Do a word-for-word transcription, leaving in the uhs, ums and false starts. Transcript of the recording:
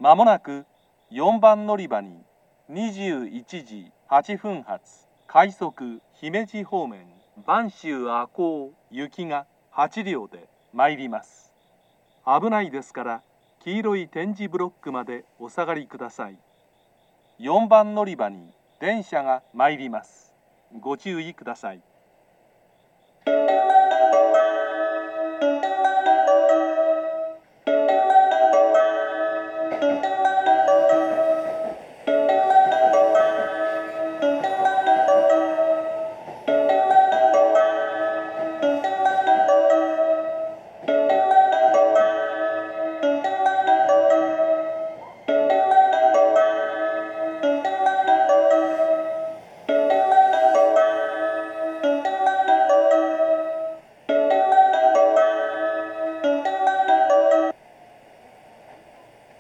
まもなくよんばん乗り場ににじゅういちじはっぷん発快速姫路方面播州赤穂行きがはちりょうで参ります。危ないですから黄色い点字ブロックまでお下がりください。よんばん乗り場に電車が参ります。ご注意ください。